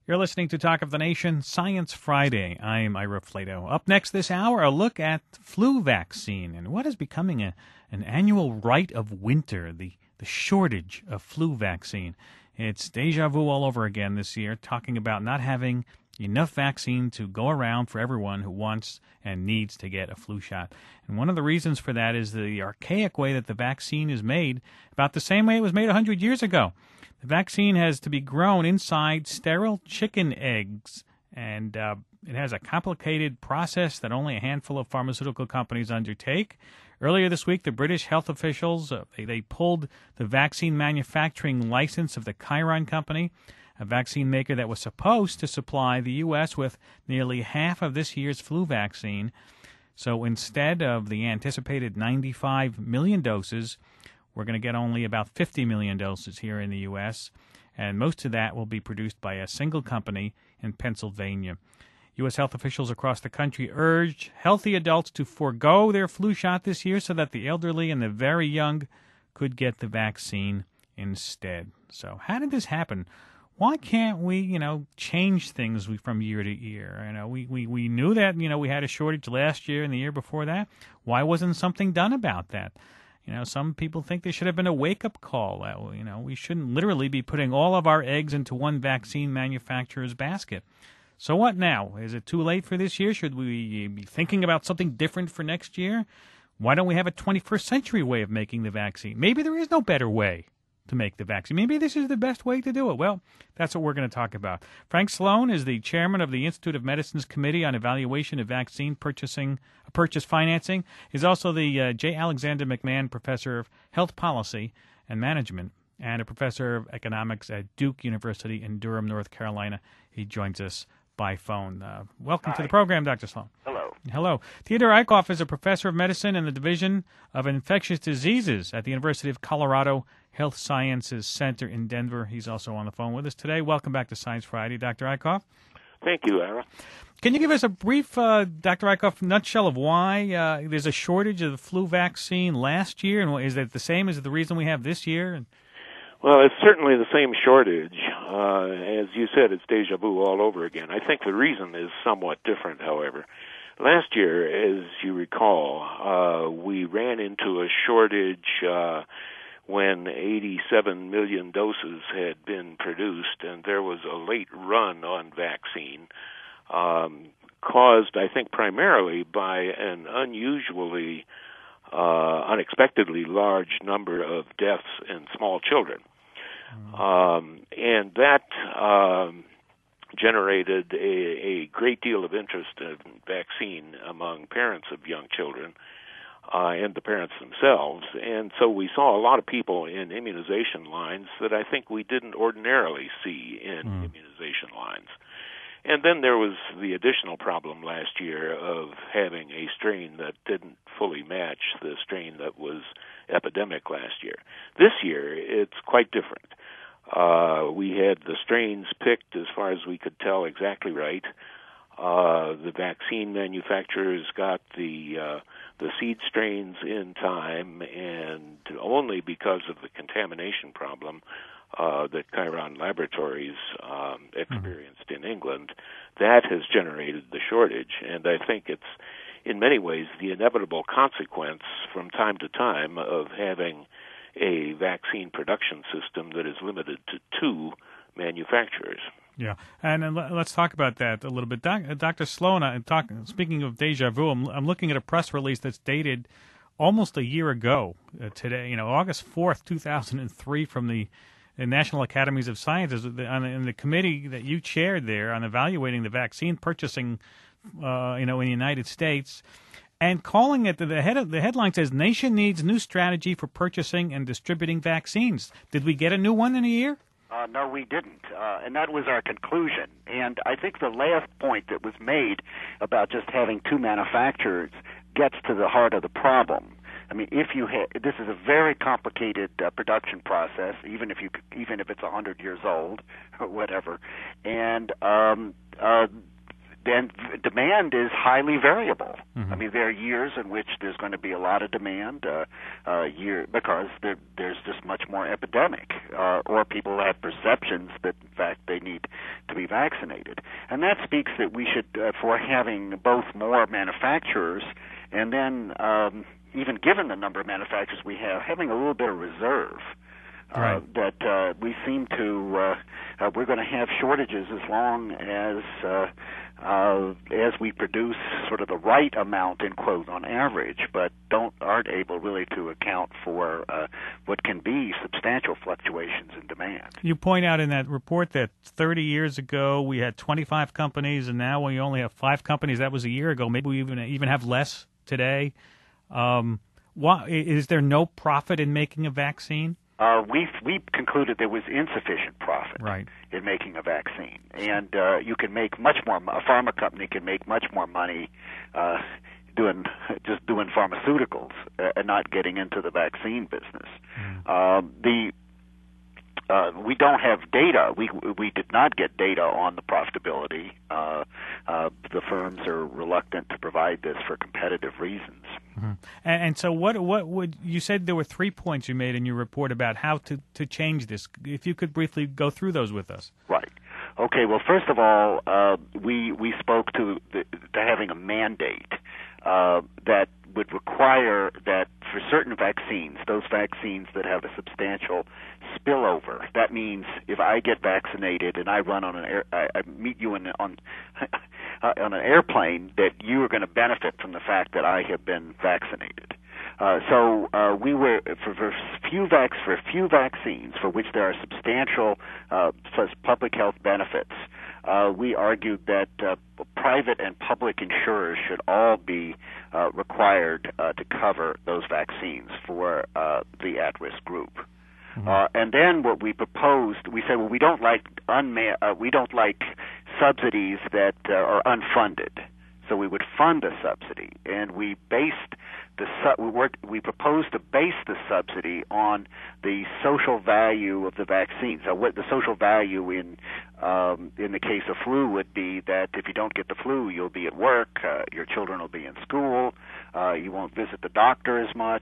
You're listening to Talk of the Nation, Science Friday. I'm Ira Flato. Up next this hour, a look at flu vaccine and what is becoming an annual rite of winter, the shortage of flu vaccine. It's deja vu all over again this year, talking about not having enough vaccine to go around for everyone who wants and needs to get a flu shot. And one of the reasons for that is the archaic way that the vaccine is made, about the same way it was made 100 years ago. The vaccine has to be grown inside sterile chicken eggs, and it has a complicated process that only a handful of pharmaceutical companies undertake. Earlier this week, the British health officials, they pulled the vaccine manufacturing license of the Chiron Company, a vaccine maker that was supposed to supply the U.S. with nearly half of this year's flu vaccine. So instead of the anticipated 95 million doses, we're going to get only about 50 million doses here in the U.S., and most of that will be produced by a single company in Pennsylvania. U.S. health officials across the country urged healthy adults to forego their flu shot this year so that the elderly and the very young could get the vaccine instead. So how did this happen? Why can't we, change things from year to year? We knew that, we had a shortage last year and the year before that. Why wasn't something done about that? Some people think there should have been a wake-up call. We shouldn't literally be putting all of our eggs into one vaccine manufacturer's basket. So what now? Is it too late for this year? Should we be thinking about something different for next year? Why don't we have a 21st century way of making the vaccine? Maybe there is no better way to make the vaccine. Maybe this is the best way to do it. Well, that's what we're going to talk about. Frank Sloan is the chairman of the Institute of Medicine's Committee on Evaluation of Vaccine Purchase Financing. He's also the J. Alexander McMahon Professor of Health Policy and Management and a professor of economics at Duke University in Durham, North Carolina. He joins us by phone. Welcome to the program, Dr. Sloan. Hello. Hello. Theodore Eickhoff is a professor of medicine in the Division of Infectious Diseases at the University of Colorado Health Sciences Center in Denver. He's also on the phone with us today. Welcome back to Science Friday, Dr. Eickhoff. Thank you, Ira. Can you give us a brief, Dr. Eickhoff, nutshell of why there's a shortage of the flu vaccine last year, and is that the same as the reason we have this year? Well, it's certainly the same shortage. As you said, it's deja vu all over again. I think the reason is somewhat different, however. Last year, as you recall, we ran into a shortage when 87 million doses had been produced, and there was a late run on vaccine, caused, I think, primarily by an unusually, unexpectedly large number of deaths in small children. And that generated a great deal of interest in vaccine among parents of young children and the parents themselves. And so we saw a lot of people in immunization lines that I think we didn't ordinarily see in immunization lines. And then there was the additional problem last year of having a strain that didn't fully match the strain that was epidemic last year. This year, it's quite different. We had the strains picked as far as we could tell exactly right. The vaccine manufacturers got the seed strains in time, and only because of the contamination problem that Chiron Laboratories experienced in England, that has generated the shortage. And I think it's, in many ways, the inevitable consequence from time to time of having a vaccine production system that is limited to two manufacturers. Yeah, and let's talk about that a little bit. Dr. Sloan, speaking of deja vu, I'm looking at a press release that's dated almost a year ago today, August 4th, 2003, from the National Academies of Sciences, in the committee that you chaired there on evaluating the vaccine purchasing, in the United States, and calling it, the headline says, "Nation needs new strategy for purchasing and distributing vaccines." Did we get a new one in a year? No, we didn't, and that was our conclusion. And I think the last point that was made about just having two manufacturers gets to the heart of the problem. I mean, this is a very complicated production process, even if it's 100 years old or whatever, and then demand is highly variable. Mm-hmm. I mean, there are years in which there's going to be a lot of demand, because there's just much more epidemic, or people have perceptions that in fact they need to be vaccinated, and that speaks that we should, for having both more manufacturers, and then even given the number of manufacturers we have, having a little bit of reserve. Right. That we seem to we're going to have shortages as long as we produce sort of the right amount, in quote, on average, but aren't able really to account for what can be substantial fluctuations in demand. You point out in that report that 30 years ago we had 25 companies, and now we only have 5 companies. That was a year ago. Maybe we even have less today. Why is there no profit in making a vaccine? We concluded there was insufficient profit in making a vaccine, and you can make much more. A pharma company can make much more money doing pharmaceuticals and not getting into the vaccine business. We don't have data. We did not get data on the profitability. The firms are reluctant to provide this for competitive reasons. Mm-hmm. And so what would you said there were 3 points you made in your report about how to change this. If you could briefly go through those with us. Right. Okay. Well, first of all, we spoke to having a mandate that would require that for certain vaccines, those vaccines that have a substantial spillover. That means if I get vaccinated and I run on I meet you on an airplane, that you are going to benefit from the fact that I have been vaccinated. So we were for a few vaccines for which there are substantial public health benefits. We argued that private and public insurers should all be required to cover those vaccines for the at-risk group. Mm-hmm. And then what we proposed, we said, well, we don't like subsidies that are unfunded. So we would fund a subsidy, and we proposed to base the subsidy on the social value of the vaccine. So what the social value in the case of flu would be that if you don't get the flu, you'll be at work, your children will be in school, you won't visit the doctor as much,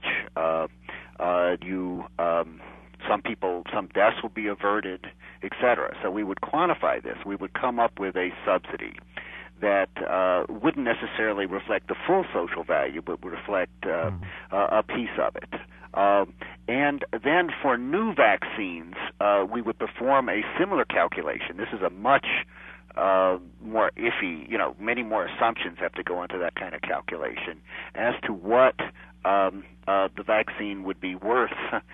some deaths will be averted, etc. So we would quantify this. We would come up with a subsidy that wouldn't necessarily reflect the full social value, but would reflect a piece of it. And then for new vaccines, we would perform a similar calculation. This is a much more iffy, many more assumptions have to go into that kind of calculation as to what the vaccine would be worth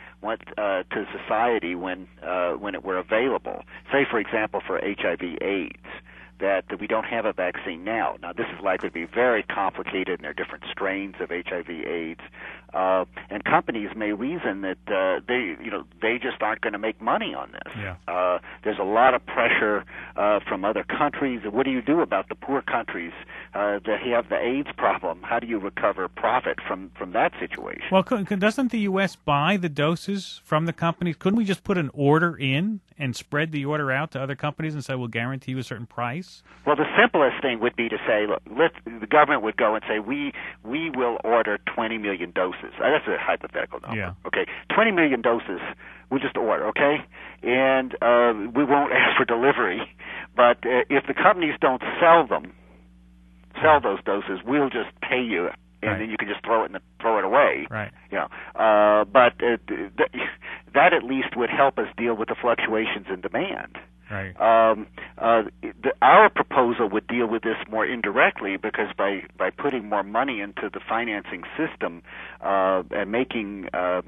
to society when it were available. Say, for example, for HIV/AIDS, that we don't have a vaccine now. Now, this is likely to be very complicated, and there are different strains of HIV/AIDS, and companies may reason that they just aren't going to make money on this. Yeah. There's a lot of pressure from other countries. What do you do about the poor countries that have the AIDS problem? How do you recover profit from that situation? Well, doesn't the U.S. buy the doses from the companies? Couldn't we just put an order in and spread the order out to other companies and say, we'll guarantee you a certain price? Well, the simplest thing would be to say, look, the government would go and say, we will order 20 million doses. That's a hypothetical number. Yeah. Okay, 20 million doses, we'll just order, okay? And we won't ask for delivery. But if the companies don't sell those doses, we'll just pay you, and then you can just throw it away. Right. But that at least would help us deal with the fluctuations in demand. Right. Our proposal would deal with this more indirectly, because by putting more money into the financing system and making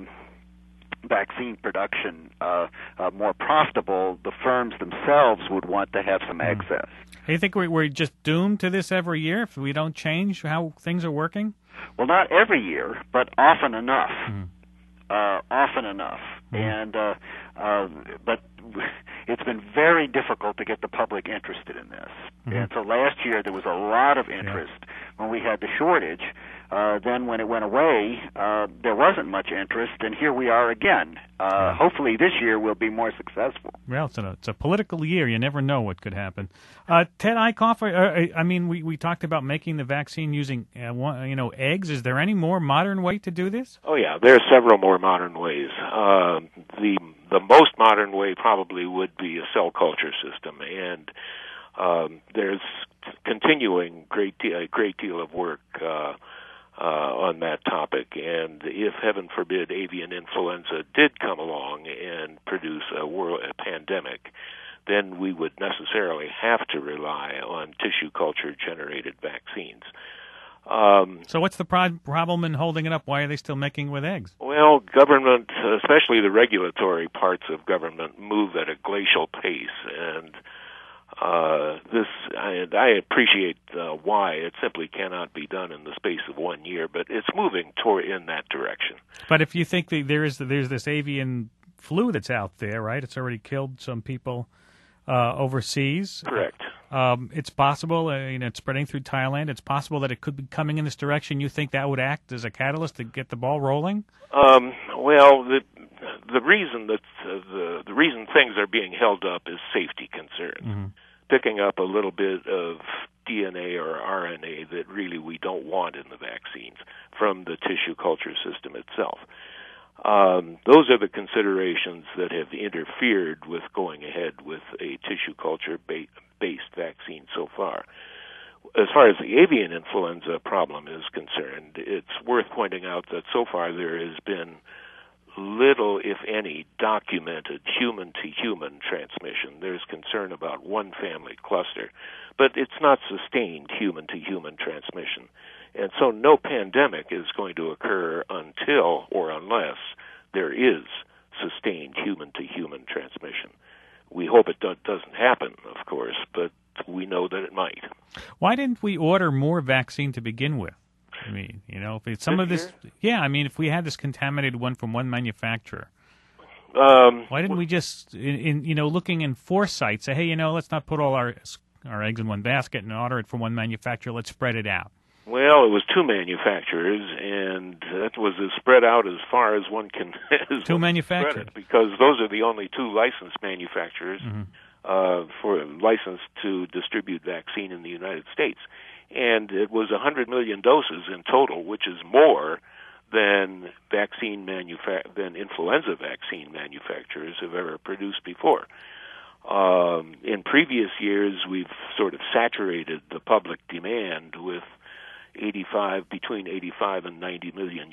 vaccine production more profitable, the firms themselves would want to have some excess. You think we're just doomed to this every year if we don't change how things are working? Well, not every year, but often enough. Often enough. And but it's been very difficult to get the public interested in this. And so last year there was a lot of interest when we had the shortage. then when it went away, there wasn't much interest, and here we are again. Hopefully this year we'll be more successful. Well, it's a political year. You never know what could happen. Ted Eickhoff, we talked about making the vaccine using eggs. Is there any more modern way to do this? Oh yeah, there are several more modern ways. The most modern way probably would be a cell culture system, and there's continuing a great deal of work on that topic. And if, heaven forbid, avian influenza did come along and produce a pandemic, then we would necessarily have to rely on tissue culture-generated vaccines. So what's the problem in holding it up? Why are they still making with eggs? Well, government, especially the regulatory parts of government, move at a glacial pace, and I appreciate why. It simply cannot be done in the space of 1 year, but it's moving in that direction. But if you think that there's this avian flu that's out there, right? It's already killed some people overseas. Correct. It's possible, it's spreading through Thailand. It's possible that it could be coming in this direction. You think that would act as a catalyst to get the ball rolling? Well, the reason that the reason things are being held up is safety concerns. Mm-hmm. Picking up a little bit of DNA or RNA that really we don't want in the vaccines from the tissue culture system itself. Those are the considerations that have interfered with going ahead with a tissue culture-based vaccine so far. As far as the avian influenza problem is concerned, it's worth pointing out that so far there has been little, if any, documented human-to-human transmission. There's concern about one family cluster, but it's not sustained human-to-human transmission. And so no pandemic is going to occur until or unless there is sustained human-to-human transmission. We hope it doesn't happen, of course, but we know that it might. Why didn't we order more vaccine to begin with? I mean, if it's some of this, if we had this contaminated one from one manufacturer, why didn't we just, looking in foresight, say, hey, let's not put all our eggs in one basket and order it from one manufacturer. Let's spread it out. Well, it was two manufacturers, and that was as spread out as far as one can. Two manufacturers, because those are the only two licensed manufacturers for licensed to distribute vaccine in the United States. And it was 100 million doses in total, which is more than influenza vaccine manufacturers have ever produced before. In previous years, we've sort of saturated the public demand with between 85 and 90 million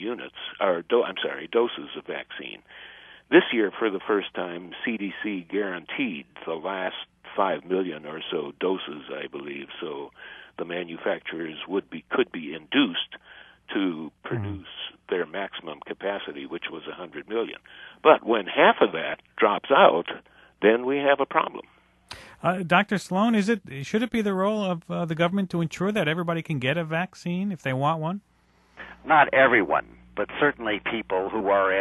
doses of vaccine. This year, for the first time, CDC guaranteed the last 5 million or so doses, I believe. So the manufacturers could be induced to produce their maximum capacity, which was 100 million. But when half of that drops out, then we have a problem. Dr. Sloan, should it be the role of the government to ensure that everybody can get a vaccine if they want one? Not everyone, but certainly people who are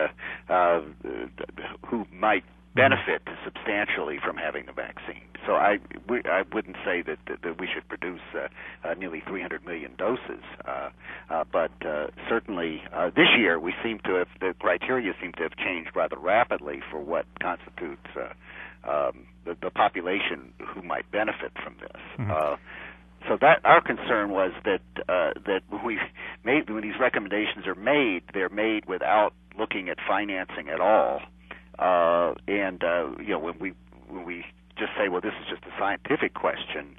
who might benefit substantially from having the vaccine. So I wouldn't say that we should produce nearly 300 million doses, but certainly this year the criteria seem to have changed rather rapidly for what constitutes the population who might benefit from this. Mm-hmm. So that our concern was that when these recommendations are made, they're made without looking at financing at all. When we just say, well, this is just a scientific question,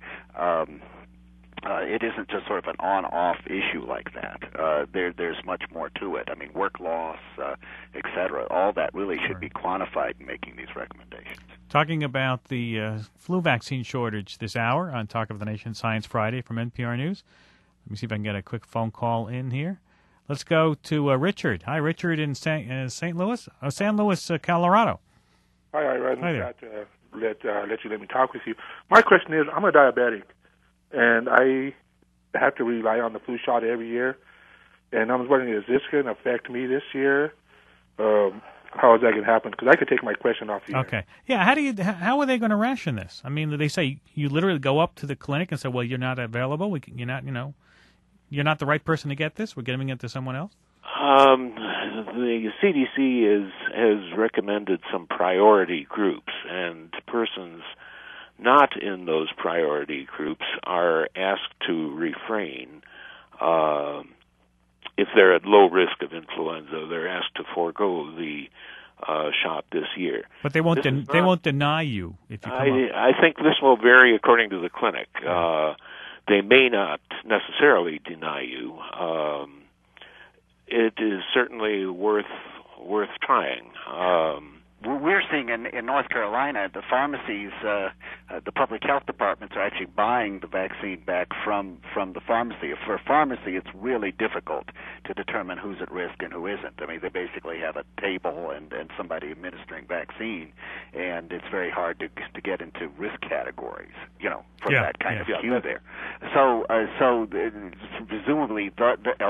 it isn't just sort of an on-off issue like that. There's much more to it. I mean, work loss, et cetera, all that really should be quantified in making these recommendations. Talking about the flu vaccine shortage this hour on Talk of the Nation Science Friday from NPR News. Let me see if I can get a quick phone call in here. Let's go to Richard. Hi, Richard in St. Louis, San Luis, Colorado. Hi, Hi there. Let me talk with you. My question is, I'm a diabetic, and I have to rely on the flu shot every year. And I was wondering, is this going to affect me this year? How is that going to happen? Because I could take my question off the air. Okay. Yeah. How are they going to ration this? I mean, they say you literally go up to the clinic and say, well, you're not available. You're not, you're not the right person to get this? We're giving it to someone else? The CDC has recommended some priority groups, and persons not in those priority groups are asked to refrain. If they're at low risk of influenza, they're asked to forego the shot this year. But they won't. They won't deny you if you come up. I think this will vary according to the clinic. They may not necessarily deny you. It is certainly worth trying. We're seeing in North Carolina, the pharmacies, the public health departments are actually buying the vaccine back from the pharmacy. For a pharmacy, it's really difficult to determine who's at risk and who isn't. I mean, they basically have a table and somebody administering vaccine, and it's very hard to get into risk categories, from that kind of queue there. So presumably,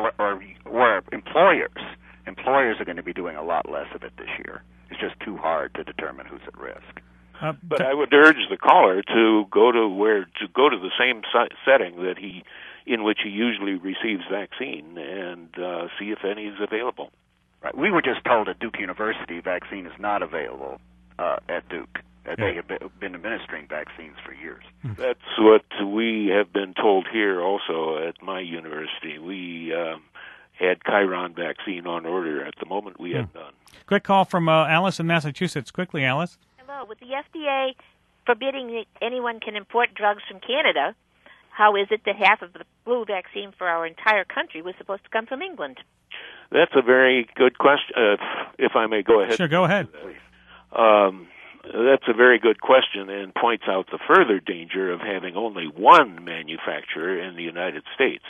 or employers are going to be doing a lot less of it this year. It's just too hard to determine who's at risk. But I would urge the caller to go to the same setting in which he usually receives vaccine and see if any is available. Right. We were just told at Duke University vaccine is not available at Duke. They have been administering vaccines for years. That's what we have been told here also at my university. We had Chiron vaccine on order. At the moment, we have none. Quick call from Alice in Massachusetts. Quickly, Alice. Hello. With the FDA forbidding that anyone can import drugs from Canada, how is it that half of the flu vaccine for our entire country was supposed to come from England? That's a very good question. If I may go ahead. Sure, go ahead. That's a very good question and points out the further danger of having only one manufacturer in the United States.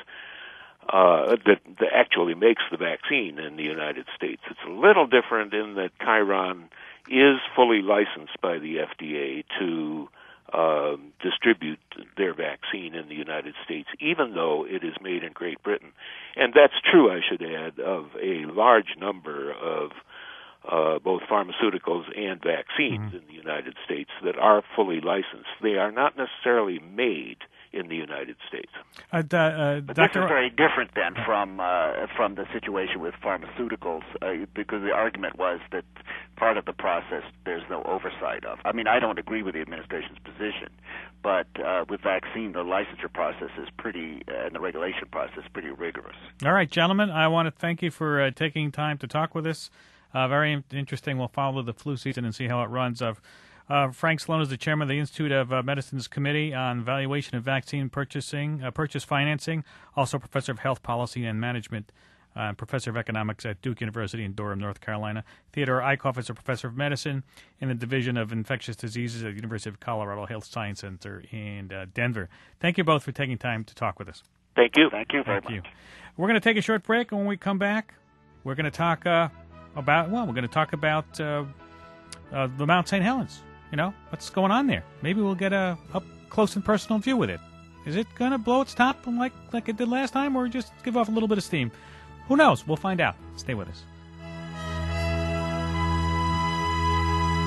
That actually makes the vaccine in the United States. It's a little different in that Chiron is fully licensed by the FDA to distribute their vaccine in the United States, even though it is made in Great Britain. And that's true, I should add, of a large number of both pharmaceuticals and vaccines in the United States that are fully licensed. They are not necessarily made in the United States. But this is very different then from the situation with pharmaceuticals, because the argument was that part of the process there's no oversight of. I mean, I don't agree with the administration's position, but with vaccine, the licensure process is and the regulation process is pretty rigorous. All right, gentlemen, I want to thank you for taking time to talk with us. Very interesting. We'll follow the flu season and see how it runs. Frank Sloan is the chairman of the Institute of Medicine's Committee on Valuation of Vaccine Purchase Financing, also professor of Health Policy and Management, professor of Economics at Duke University in Durham, North Carolina. Theodore Eickhoff is a professor of medicine in the Division of Infectious Diseases at the University of Colorado Health Science Center in Denver. Thank you both for taking time to talk with us. Thank you. Thank you very much. We're going to take a short break, and when we come back, we're going to talk about the Mount St. Helens. What's going on there? Maybe we'll get a up close and personal view with it. Is it going to blow its top like it did last time, or just give off a little bit of steam? Who knows? We'll find out. Stay with us.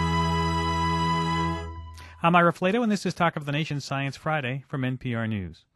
I'm Ira Flato, and this is Talk of the Nation Science Friday from NPR News.